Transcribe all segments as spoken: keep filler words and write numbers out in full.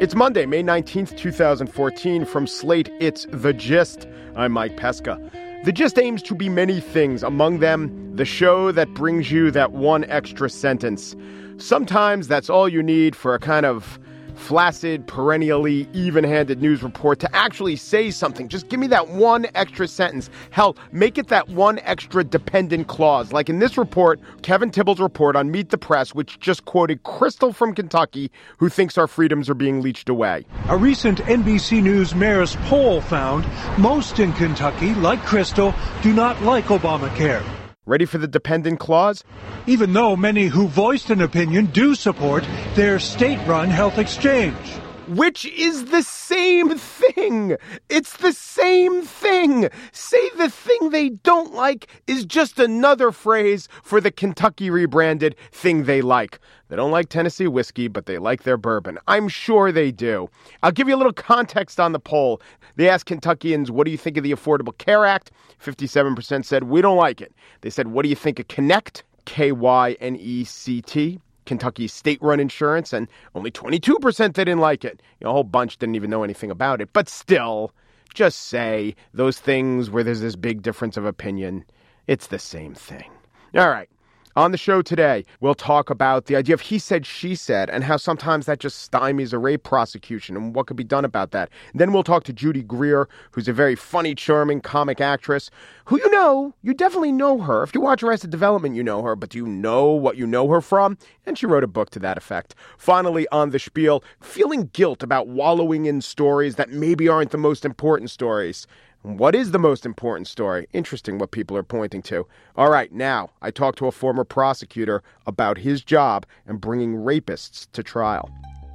It's Monday, May nineteenth, twenty fourteen. From Slate, it's The Gist. I'm Mike Pesca. The Gist aims to be many things, among them the show that brings you that one extra sentence. Sometimes that's all you need for a kind of flaccid, perennially even-handed news report to actually say something. Just give me that one extra sentence. Hell, make it that one extra dependent clause. Like in this report, Kevin Tibble's report on Meet the Press, which just quoted Crystal from Kentucky, who thinks our freedoms are being leached away. A recent N B C News Marist poll found most in Kentucky, like Crystal, do not like Obamacare. Ready for the dependent clause? Even though many who voiced an opinion do support their state-run health exchange. Which is the same thing. It's the same thing. Say the thing they don't like is just another phrase for the Kentucky rebranded thing they like. They don't like Tennessee whiskey, but they like their bourbon. I'm sure they do. I'll give you a little context on the poll. They asked Kentuckians, what do you think of the Affordable Care Act? fifty-seven percent said, we don't like it. They said, what do you think of Connect? K Y N E C T. Kentucky's state-run insurance, and only twenty-two percent they didn't like it. You know, a whole bunch didn't even know anything about it. But still, just say those things where there's this big difference of opinion. It's the same thing. All right. On the show today, we'll talk about the idea of he said, she said, and how sometimes that just stymies a rape prosecution and what could be done about that. Then we'll talk to Judy Greer, who's a very funny, charming comic actress who you know, you definitely know her. If you watch Arrested Development, you know her, but do you know what you know her from? And she wrote a book to that effect. Finally, on the spiel, feeling guilt about wallowing in stories that maybe aren't the most important stories. What is the most important story? Interesting what people are pointing to. All right, now I talked to a former prosecutor about his job and bringing rapists to trial.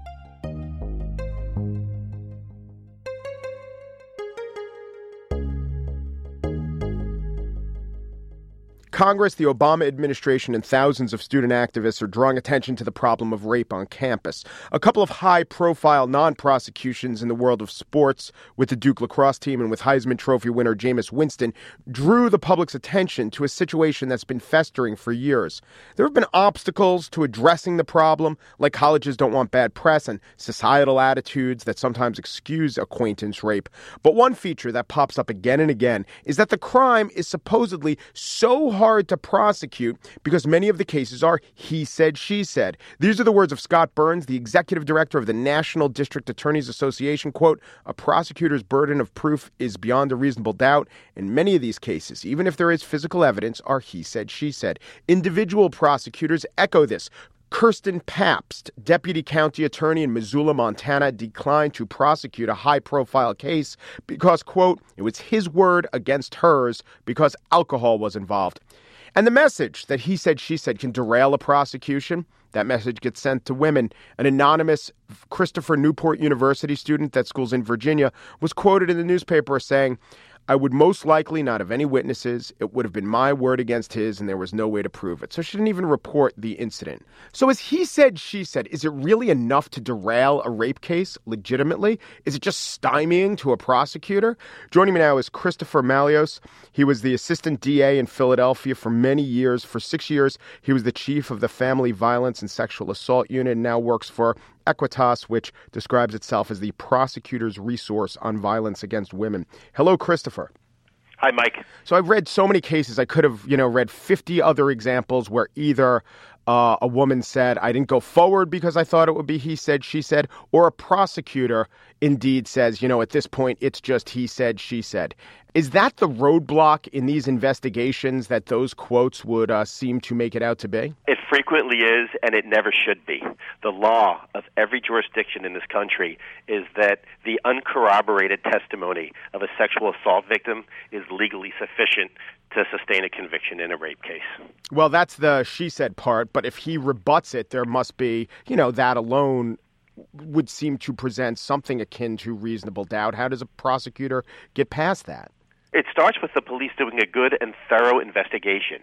Congress, the Obama administration, and thousands of student activists are drawing attention to the problem of rape on campus. A couple of high-profile non-prosecutions in the world of sports with the Duke lacrosse team and with Heisman Trophy winner Jameis Winston drew the public's attention to a situation that's been festering for years. There have been obstacles to addressing the problem, like colleges don't want bad press and societal attitudes that sometimes excuse acquaintance rape. But one feature that pops up again and again is that the crime is supposedly so hard to prosecute because many of the cases are he said, she said. These are the words of Scott Burns, the executive director of the National District Attorneys Association. Quote, a prosecutor's burden of proof is beyond a reasonable doubt. In many of these cases, even if there is physical evidence, are he said, she said. Individual prosecutors echo this. Kirsten Pabst, deputy county attorney in Missoula, Montana, declined to prosecute a high-profile case because, quote, it was his word against hers because alcohol was involved. And the message that he said, she said can derail a prosecution. That message gets sent to women. An anonymous Christopher Newport University student that schools in Virginia was quoted in the newspaper as saying, I would most likely not have any witnesses. It would have been my word against his, and there was no way to prove it. So she didn't even report the incident. So as he said, she said, is it really enough to derail a rape case legitimately? Is it just stymieing to a prosecutor? Joining me now is Christopher Malios. He was the assistant D A in Philadelphia for many years. For six years, he was the chief of the Family Violence and Sexual Assault Unit and now works for Equitas, which describes itself as the prosecutor's resource on violence against women. Hello, Christopher. Hi, Mike. So I've read so many cases. I could have, you know, read fifty other examples where either uh, a woman said, I didn't go forward because I thought it would be he said, she said, or a prosecutor indeed says, you know, at this point, it's just he said, she said. Is that the roadblock in these investigations that those quotes would uh, seem to make it out to be? It frequently is, and it never should be. The law of every jurisdiction in this country is that the uncorroborated testimony of a sexual assault victim is legally sufficient to sustain a conviction in a rape case. Well, that's the she said part, but if he rebuts it, there must be, you know, that alone would seem to present something akin to reasonable doubt. How does a prosecutor get past that? It starts with the police doing a good and thorough investigation.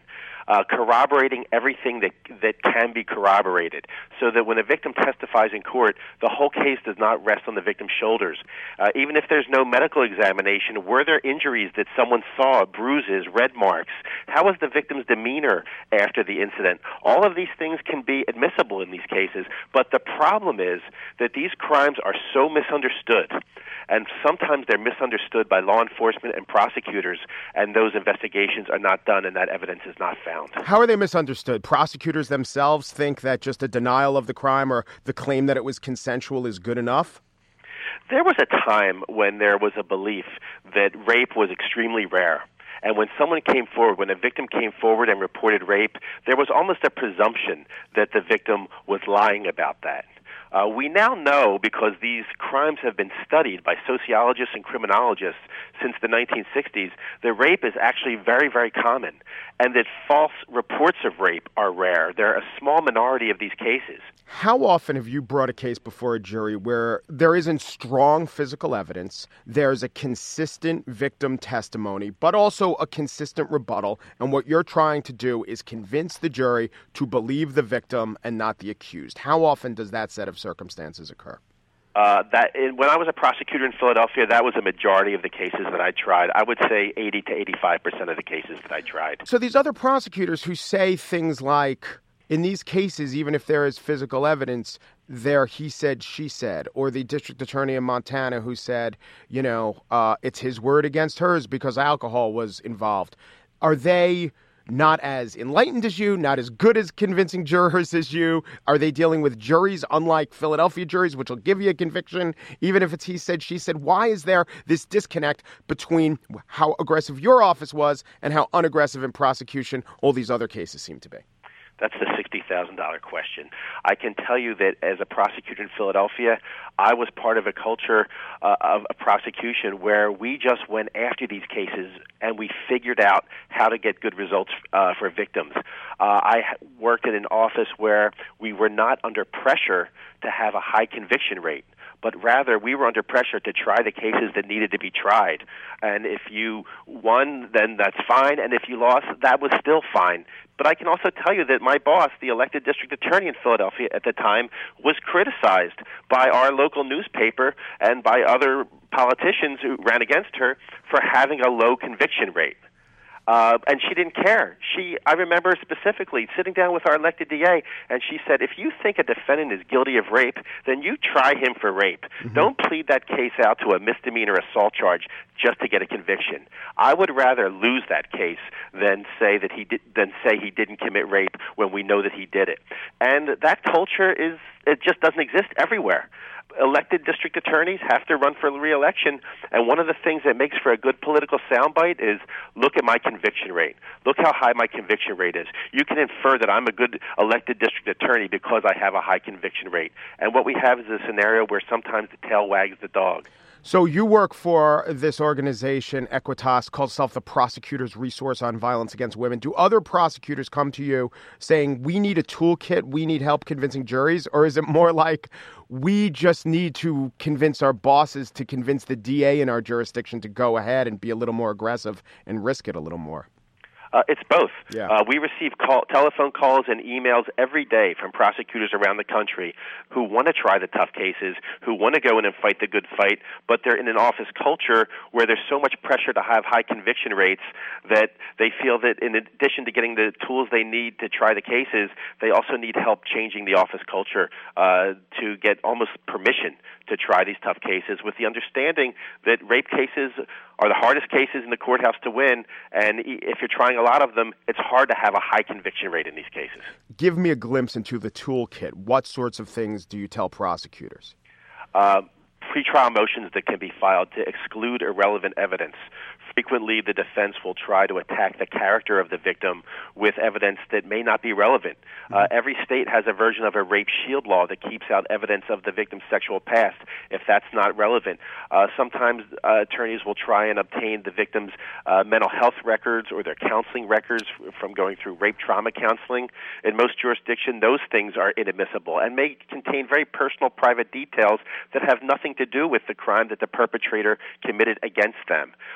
uh, corroborating everything that that can be corroborated, so that when a victim testifies in court, the whole case does not rest on the victim's shoulders. Uh, even if there's no medical examination, were there injuries that someone saw, bruises, red marks? How was the victim's demeanor after the incident? All of these things can be admissible in these cases, but the problem is that these crimes are so misunderstood, and sometimes they're misunderstood by law enforcement and prosecutors, and those investigations are not done and that evidence is not found. How are they misunderstood? Prosecutors themselves think that just a denial of the crime or the claim that it was consensual is good enough? There was a time when there was a belief that rape was extremely rare. And when someone came forward, when a victim came forward and reported rape, there was almost a presumption that the victim was lying about that. Uh, we now know, because these crimes have been studied by sociologists and criminologists since the nineteen sixties, that rape is actually very, very common, and that false reports of rape are rare. There are a small minority of these cases. How often have you brought a case before a jury where there isn't strong physical evidence, there's a consistent victim testimony, but also a consistent rebuttal, and what you're trying to do is convince the jury to believe the victim and not the accused? How often does that set of circumstances occur? Uh, that when I was a prosecutor in Philadelphia, that was a majority of the cases that I tried. I would say eighty to eighty-five percent of the cases that I tried. So these other prosecutors who say things like, in these cases, even if there is physical evidence, there he said, she said, or the district attorney in Montana who said, you know, uh, it's his word against hers because alcohol was involved. Are they not as enlightened as you, not as good as convincing jurors as you? Are they dealing with juries unlike Philadelphia juries, which will give you a conviction, even if it's he said, she said? Why is there this disconnect between how aggressive your office was and how unaggressive in prosecution all these other cases seem to be? That's the sixty thousand dollars question. I can tell you that as a prosecutor in Philadelphia, I was part of a culture uh, of a prosecution where we just went after these cases and we figured out how to get good results uh, for victims. Uh, I worked in an office where we were not under pressure to have a high conviction rate, but rather we were under pressure to try the cases that needed to be tried. And if you won, then that's fine, and if you lost, that was still fine. But I can also tell you that my boss, the elected district attorney in Philadelphia at the time, was criticized by our local newspaper and by other politicians who ran against her for having a low conviction rate. Uh, and she didn't care. She, I remember specifically sitting down with our elected D A, and she said, if you think a defendant is guilty of rape, then you try him for rape. Mm-hmm. Don't plead that case out to a misdemeanor assault charge just to get a conviction. I would rather lose that case than say that he did, than say he didn't commit rape when we know that he did it. And that culture is, it just doesn't exist everywhere. Elected district attorneys have to run for re-election, and one of the things that makes for a good political soundbite is look at my conviction rate. Look how high my conviction rate is. You can infer that I'm a good elected district attorney because I have a high conviction rate. And what we have is a scenario where sometimes the tail wags the dog. So you work for this organization, Equitas, called itself the Prosecutor's Resource on Violence Against Women. Do other prosecutors come to you saying, we need a toolkit, we need help convincing juries? Or is it more like, we just need to convince our bosses to convince the D A in our jurisdiction to go ahead and be a little more aggressive and risk it a little more? Uh, it's both. Yeah. Uh, we receive call, telephone calls and emails every day from prosecutors around the country who want to try the tough cases, who want to go in and fight the good fight, but they're in an office culture where there's so much pressure to have high conviction rates that they feel that in addition to getting the tools they need to try the cases, they also need help changing the office culture uh, to get almost permission to try these tough cases, with the understanding that rape cases are the hardest cases in the courthouse to win, and if you're trying a lot of them, it's hard to have a high conviction rate in these cases. Give me a glimpse into the toolkit. What sorts of things do you tell prosecutors? Uh, pretrial motions that can be filed to exclude irrelevant evidence. Frequently, the defense will try to attack the character of the victim with evidence that may not be relevant. Uh, every state has a version of a rape shield law that keeps out evidence of the victim's sexual past if that's not relevant. Uh, sometimes uh, attorneys will try and obtain the victim's uh, mental health records or their counseling records from going through rape trauma counseling. In most jurisdictions, those things are inadmissible and may contain very personal, private details that have nothing to do with the crime that the perpetrator committed against them. Some tips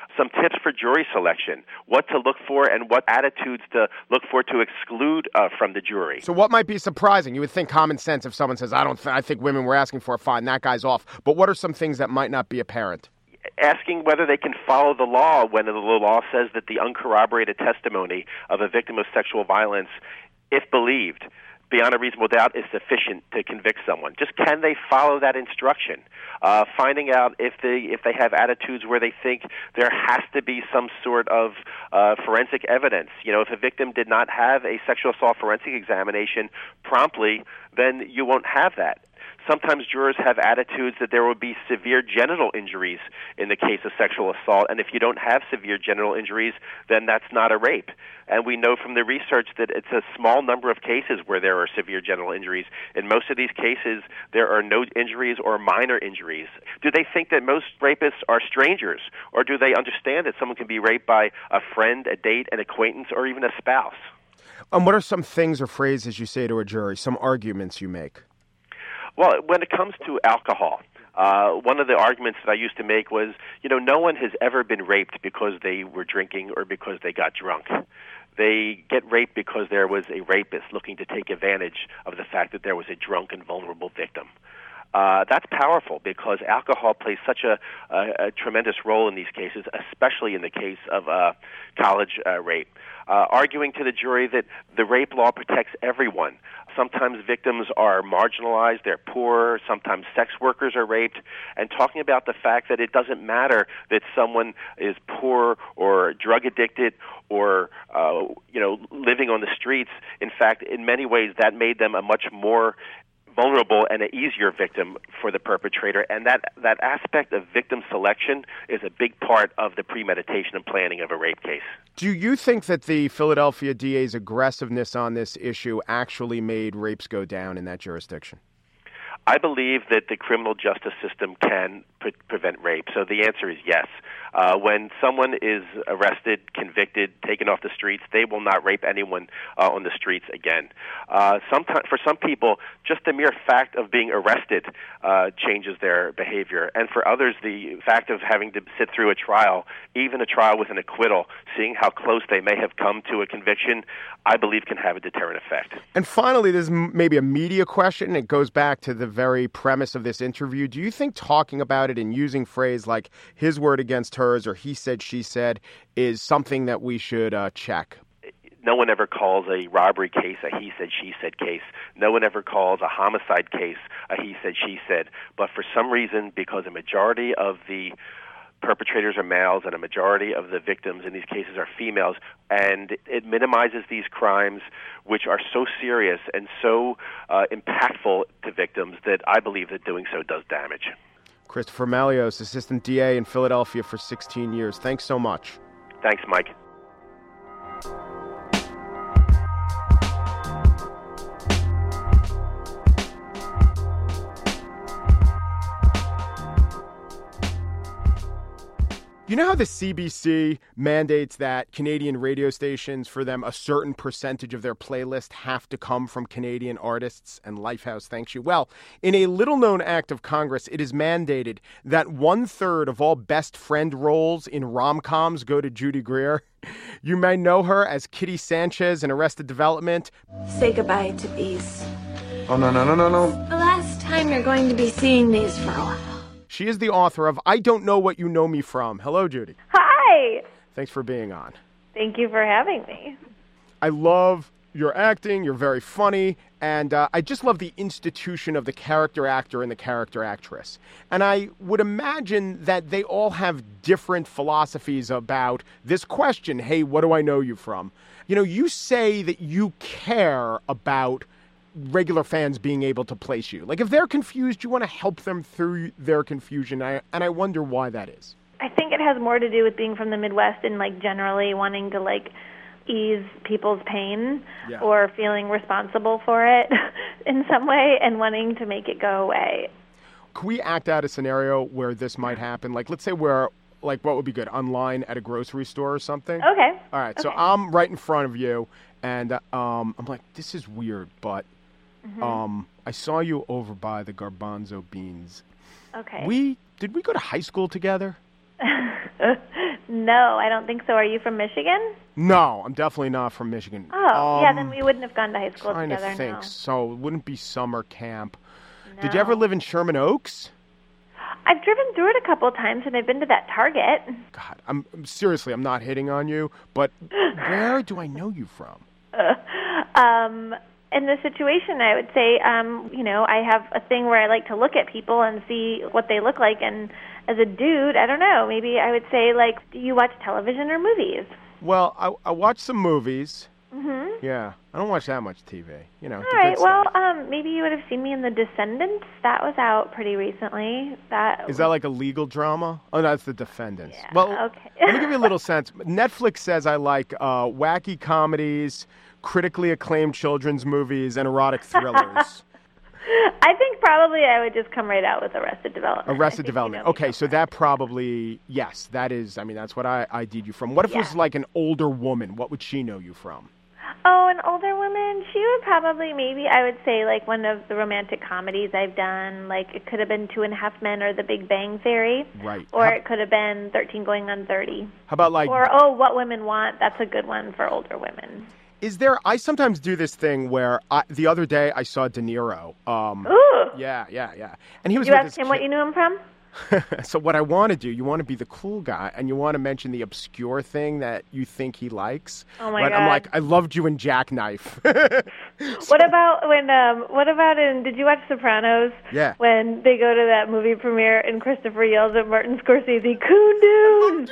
tips for jury selection, what to look for and what attitudes to look for to exclude uh, from the jury. So what might be surprising? You would think common sense if someone says, I don't th- I think women were asking for a fine, that guy's off. But what are some things that might not be apparent? Asking whether they can follow the law when the law says that the uncorroborated testimony of a victim of sexual violence, if believed, beyond a reasonable doubt, is sufficient to convict someone. Just can they follow that instruction? Uh, finding out if they if they have attitudes where they think there has to be some sort of uh, forensic evidence. You know, if a victim did not have a sexual assault forensic examination promptly, then you won't have that. Sometimes jurors have attitudes that there will be severe genital injuries in the case of sexual assault, and if you don't have severe genital injuries, then that's not a rape. And we know from the research that it's a small number of cases where there are severe genital injuries. In most of these cases, there are no injuries or minor injuries. Do they think that most rapists are strangers, or do they understand that someone can be raped by a friend, a date, an acquaintance, or even a spouse? And what are some things or phrases you say to a jury, some arguments you make? Well, when it comes to alcohol, uh, one of the arguments that I used to make was, you know, no one has ever been raped because they were drinking or because they got drunk. They get raped because there was a rapist looking to take advantage of the fact that there was a drunk and vulnerable victim. Uh, that's powerful because alcohol plays such a, a, a tremendous role in these cases, especially in the case of uh, college uh, rape. Uh, arguing to the jury that the rape law protects everyone. Sometimes victims are marginalized, they're poor, sometimes sex workers are raped, and talking about the fact that it doesn't matter that someone is poor or drug addicted or uh, you know, living on the streets. In fact, in many ways, that made them a much more vulnerable and an easier victim for the perpetrator. And that, that aspect of victim selection is a big part of the premeditation and planning of a rape case. Do you think that the Philadelphia D A's aggressiveness on this issue actually made rapes go down in that jurisdiction? I believe that the criminal justice system can pre- prevent rape. So the answer is yes. Uh, when someone is arrested, convicted, taken off the streets, they will not rape anyone uh, on the streets again. Uh, sometimes, for some people, just the mere fact of being arrested uh, changes their behavior. And for others, the fact of having to sit through a trial, even a trial with an acquittal, seeing how close they may have come to a conviction, I believe can have a deterrent effect. And finally, there's maybe a media question. It goes back to the very premise of this interview. Do you think talking about it and using phrase like his word against hers or he said, she said is something that we should uh, check? No one ever calls a robbery case a he said, she said case. No one ever calls a homicide case a he said, she said. But for some reason, because a majority of the perpetrators are males and a majority of the victims in these cases are females, and it minimizes these crimes, which are so serious and so uh, impactful to victims, that I believe that doing so does damage. Christopher Malios, Assistant D A in Philadelphia for sixteen years. Thanks so much. Thanks, Mike. You know how the C B C mandates that Canadian radio stations, for them, a certain percentage of their playlist have to come from Canadian artists, and Lifehouse thanks you? Well, in a little-known act of Congress, it is mandated that one-third of all best friend roles in rom-coms go to Judy Greer. You may know her as Kitty Sanchez in Arrested Development. Say goodbye to these. Oh, no, no, no, no, no. The last time you're going to be seeing these for a while. She is the author of I Don't Know What You Know Me From. Hello, Judy. Hi. Thanks for being on. Thank you for having me. I love your acting. You're very funny. And uh, I just love the institution of the character actor and the character actress. And I would imagine that they all have different philosophies about this question, hey, what do I know you from? You know, you say that you care about regular fans being able to place you. Like, if they're confused, you want to help them through their confusion. I, and I wonder why that is. I think it has more to do with being from the Midwest and, like, generally wanting to, like, ease people's pain yeah. or feeling responsible for it in some way and wanting to make it go away. Can we act out a scenario where this might happen? Like, let's say we're, like, what would be good? Online at a grocery store or something? Okay. All right. Okay. So I'm right in front of you, and um, I'm like, this is weird, but mm-hmm. um, I saw you over by the garbanzo beans. Okay. We did we go to high school together? No, I don't think so. Are you from Michigan? No, I'm definitely not from Michigan. Oh, um, yeah, then we wouldn't have gone to high school trying together. to think. No. So it wouldn't be summer camp. No. Did you ever live in Sherman Oaks? I've driven through it a couple of times, and I've been to that Target. God, I'm, I'm seriously, I'm not hitting on you, but where do I know you from? Uh, um, in this situation, I would say, um, you know, I have a thing where I like to look at people and see what they look like, and as a dude, I don't know, maybe I would say, like, do you watch television or movies? Well, I, I watch some movies. Mm-hmm. Yeah, I don't watch that much T V. You know. All the right. good Well, stuff. um, maybe you would have seen me in The Descendants. That was out pretty recently. That Is that like a legal drama? Oh, no, that's The Defendants. Yeah, well, okay. let me give you a little sense. Netflix says I like uh, wacky comedies, critically acclaimed children's movies, and erotic thrillers. I think probably I would just come right out with Arrested Development. Arrested Development. You know Okay, so that probably, yes, that is, I mean, that's what I ID'd you from. What if Yeah. it was like an older woman? What would she know you from? Oh, an older woman, she would probably, maybe, I would say, like, one of the romantic comedies I've done. Like, it could have been Two and a Half Men or The Big Bang Theory. Right. Or How- it could have been thirteen going on thirty. How about like, Or, oh, What Women Want. That's a good one for older women. is there, I sometimes do this thing where I, the other day I saw De Niro. Um, Ooh. Yeah, yeah, yeah. And he was You with asked his him what kid. you knew him from? So what I want to do, you want to be the cool guy, and you want to mention the obscure thing that you think he likes. Oh, my Right? I'm God. like, I loved you in Jackknife. What about when, um, what about in, did you watch Sopranos? Yeah. When they go to that movie premiere and Christopher yells at Martin Scorsese, Kundun!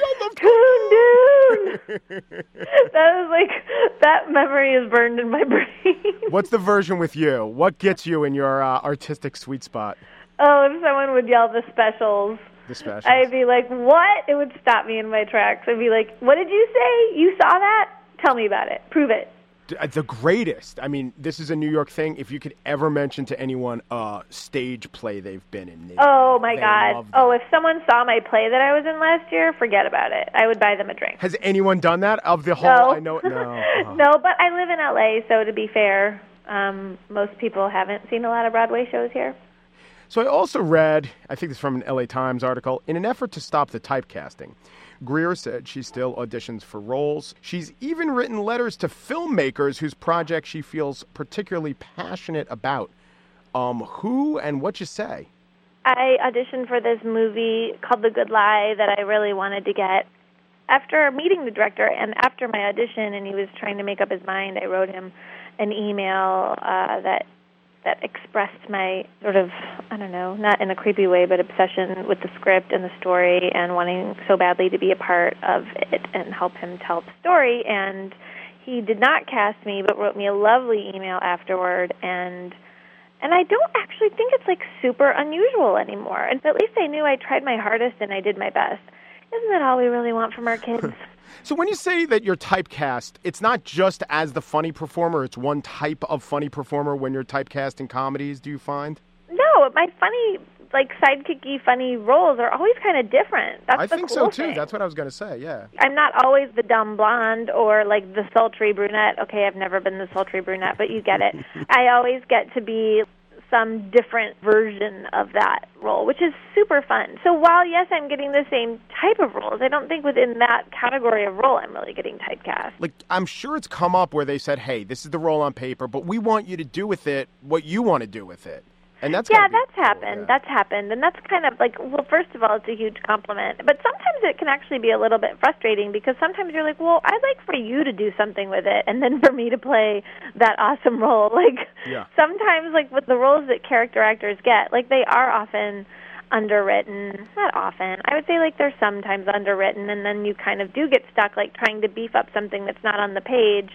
Kundun! That was like, that memory is burned in my brain. What's the version with you? What gets you in your uh, artistic sweet spot? Oh, if someone would yell the specials, The specials. I'd be like, what? It would stop me in my tracks. I'd be like, what did you say? You saw that? Tell me about it. Prove it. D- uh, The greatest. I mean, this is a New York thing. If you could ever mention to anyone a stage play they've been in. They, Oh, my they God. love that. Oh, if someone saw my play that I was in last year, forget about it. I would buy them a drink. Has anyone done that? Of the whole, No. I know. No. Uh-huh. No, but I live in L A, so to be fair, um, most people haven't seen a lot of Broadway shows here. So I also read, I think this is from an L A Times article, in an effort to stop the typecasting, Greer said she still auditions for roles. She's even written letters to filmmakers whose projects she feels particularly passionate about. Um, who and what you say? I auditioned for this movie called The Good Lie that I really wanted to get. After meeting the director and after my audition and he was trying to make up his mind, I wrote him an email uh, that that expressed my sort of, I don't know, not in a creepy way, but obsession with the script and the story and wanting so badly to be a part of it and help him tell the story. And he did not cast me, but wrote me a lovely email afterward. And and I don't actually think it's, like, super unusual anymore. And at least I knew I tried my hardest and I did my best. Isn't that all we really want from our kids? So when you say that you're typecast, it's not just as the funny performer, it's one type of funny performer when you're typecast in comedies, do you find? No, my funny, like, sidekicky funny roles are always kind of different. That's I the think cool so, too. thing. That's what I was going to say, yeah. I'm not always the dumb blonde or, like, the sultry brunette. Okay, I've never been the sultry brunette, but you get it. I always get to be some different version of that role, which is super fun. So while, yes, I'm getting the same type of roles, I don't think within that category of role I'm really getting typecast. Like, I'm sure it's come up where they said, hey, this is the role on paper, but we want you to do with it what you want to do with it. And that's Yeah, gotta be that's cool, happened. yeah. That's happened. And that's kind of like, well, first of all, it's a huge compliment. But sometimes it can actually be a little bit frustrating because sometimes you're like, well, I'd like for you to do something with it and then for me to play that awesome role. Like, Yeah. sometimes, like, with the roles that character actors get, like, they are often underwritten. Not often. I would say, like, they're sometimes underwritten, and then you kind of do get stuck, like, trying to beef up something that's not on the page.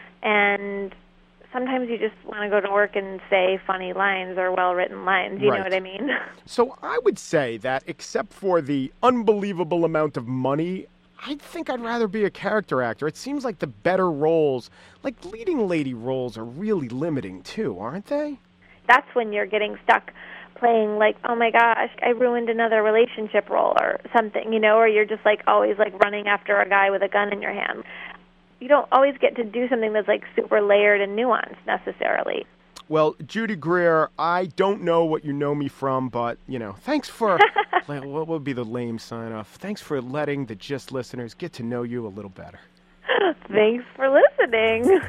And sometimes you just want to go to work and say funny lines or well-written lines. You Right. know what I mean? So I would say that except for the unbelievable amount of money, I think I'd rather be a character actor. It seems like the better roles, like leading lady roles, are really limiting too, aren't they? That's when you're getting stuck playing like, oh my gosh, I ruined another relationship role or something, you know, or you're just like always like running after a guy with a gun in your hand. You don't always get to do something that's like super layered and nuanced necessarily. Well, Judy Greer, I don't know what you know me from, but, you know, thanks for, like, what would be the lame sign-off? Thanks for letting the Gist listeners get to know you a little better. Thanks for listening.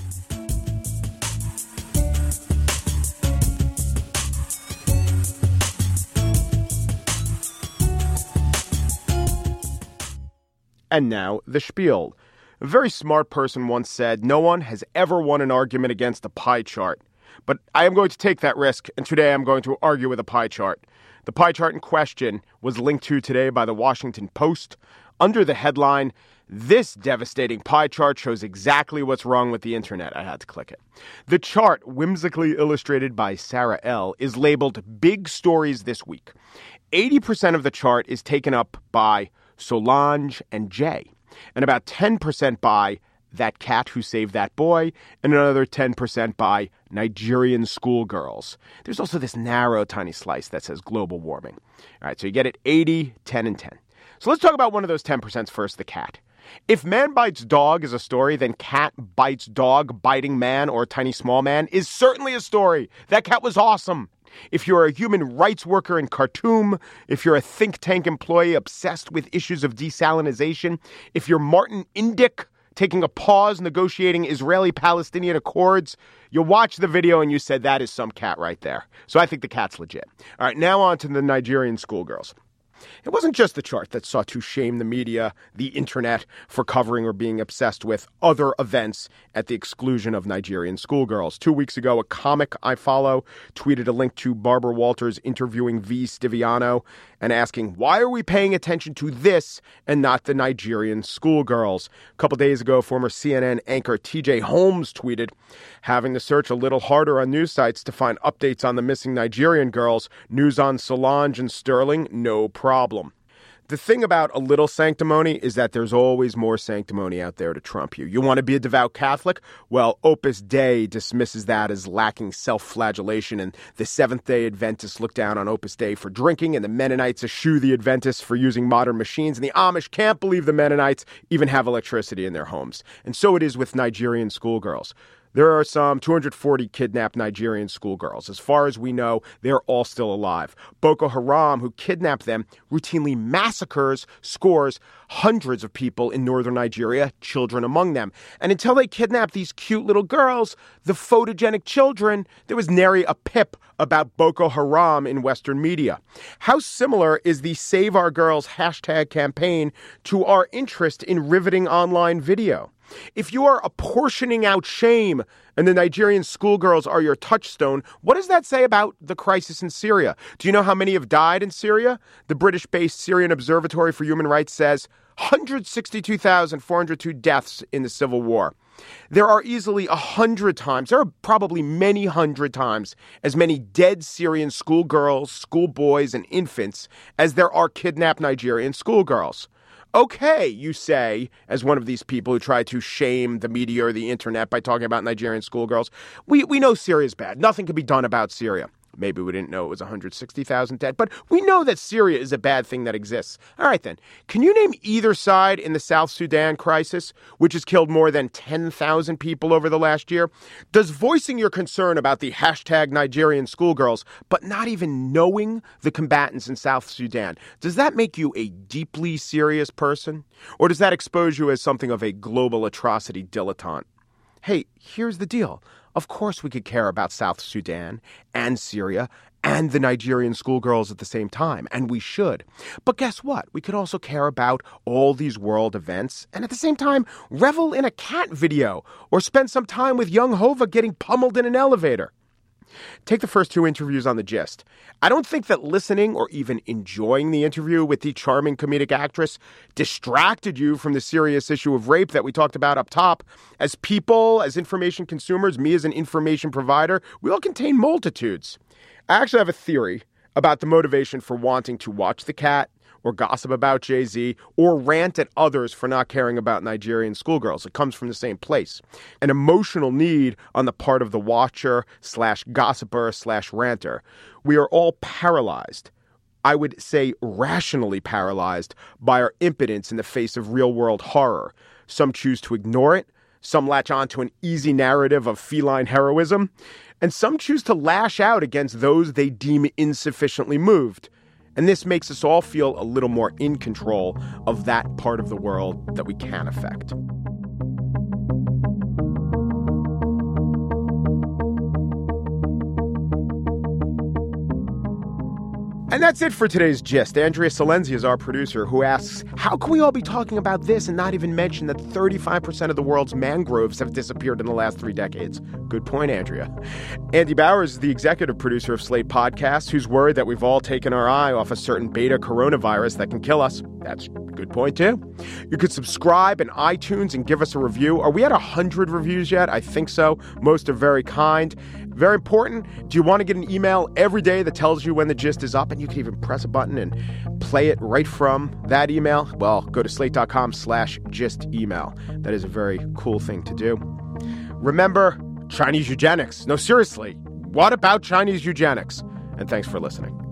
And now, the spiel. A very smart person once said, no one has ever won an argument against a pie chart. But I am going to take that risk, and today I'm going to argue with a pie chart. The pie chart in question was linked to today by the Washington Post. Under the headline, "This devastating pie chart shows exactly what's wrong with the internet." I had to click it. The chart, whimsically illustrated by Sarah L., is labeled Big Stories This Week. eighty percent of the chart is taken up by Solange and Jay, and about ten percent by That Cat Who Saved That Boy, and another ten percent by Nigerian schoolgirls. There's also this narrow, tiny slice that says global warming. All right, so you get it eighty, ten, and ten. So let's talk about one of those ten percent first, the cat. If Man Bites Dog is a story, then Cat Bites Dog Biting Man or Tiny Small Man is certainly a story. That cat was awesome. If you're a human rights worker in Khartoum, if you're a think tank employee obsessed with issues of desalinization, if you're Martin Indyk taking a pause negotiating Israeli-Palestinian accords, you watch the video and you said, that is some cat right there. So I think the cat's legit. All right, now on to the Nigerian schoolgirls. It wasn't just the chart that sought to shame the media, the internet, for covering or being obsessed with other events at the exclusion of Nigerian schoolgirls. Two weeks ago, a comic I follow tweeted a link to Barbara Walters interviewing V. Stiviano and asking, why are we paying attention to this and not the Nigerian schoolgirls? A couple days ago, former C N N anchor T J Holmes tweeted, having to search a little harder on news sites to find updates on the missing Nigerian girls. News on Solange and Sterling, no problem. The thing about a little sanctimony is that there's always more sanctimony out there to trump you. You want to be a devout Catholic? Well, Opus Dei dismisses that as lacking self-flagellation, and the Seventh-day Adventists look down on Opus Dei for drinking, and the Mennonites eschew the Adventists for using modern machines, and the Amish can't believe the Mennonites even have electricity in their homes. And so it is with Nigerian schoolgirls. There are some two hundred forty kidnapped Nigerian schoolgirls. As far as we know, they're all still alive. Boko Haram, who kidnapped them, routinely massacres, scores hundreds of people in northern Nigeria, children among them. And until they kidnapped these cute little girls, the photogenic children, there was nary a pip about Boko Haram in Western media. How similar is the Save Our Girls hashtag campaign to our interest in riveting online video? If you are apportioning out shame and the Nigerian schoolgirls are your touchstone, what does that say about the crisis in Syria? Do you know how many have died in Syria? The British-based Syrian Observatory for Human Rights says one hundred sixty-two thousand four hundred two deaths in the civil war. There are easily a hundred times, there are probably many hundred times as many dead Syrian schoolgirls, schoolboys, and infants as there are kidnapped Nigerian schoolgirls. Okay, you say, as one of these people who try to shame the media or the internet by talking about Nigerian schoolgirls, we, we know Syria's bad. Nothing can be done about Syria. Maybe we didn't know it was one hundred sixty thousand dead, but we know that Syria is a bad thing that exists. All right, then. Can you name either side in the South Sudan crisis, which has killed more than ten thousand people over the last year? Does voicing your concern about the hashtag Nigerian schoolgirls, but not even knowing the combatants in South Sudan, does that make you a deeply serious person? Or does that expose you as something of a global atrocity dilettante? Hey, here's the deal. Of course we could care about South Sudan and Syria and the Nigerian schoolgirls at the same time, and we should. But guess what? We could also care about all these world events and at the same time revel in a cat video or spend some time with young Hova getting pummeled in an elevator. Take the first two interviews on The Gist. I don't think that listening or even enjoying the interview with the charming comedic actress distracted you from the serious issue of rape that we talked about up top. As people, as information consumers, me as an information provider, we all contain multitudes. I actually have a theory about the motivation for wanting to watch The Cat, or gossip about Jay-Z, or rant at others for not caring about Nigerian schoolgirls. It comes from the same place. An emotional need on the part of the watcher slash gossiper slash ranter. We are all paralyzed, I would say rationally paralyzed, by our impotence in the face of real-world horror. Some choose to ignore it. Some latch on to an easy narrative of feline heroism. and some choose to lash out against those they deem insufficiently moved. And this makes us all feel a little more in control of that part of the world that we can affect. And that's it for today's Gist. Andrea Silenzi is our producer, who asks, how can we all be talking about this and not even mention that thirty-five percent of the world's mangroves have disappeared in the last three decades? Good point, Andrea. Andy Bowers is the executive producer of Slate Podcasts, who's worried that we've all taken our eye off a certain beta coronavirus that can kill us. That's a good point, too. You could subscribe in iTunes and give us a review. Are we at one hundred reviews yet? I think so. Most are very kind. Very important. Do you want to get an email every day that tells you when the Gist is up? And you can even press a button and play it right from that email. Well, go to slate.com slash gist email. That is a very cool thing to do. Remember, Chinese eugenics. No, seriously. What about Chinese eugenics? And thanks for listening.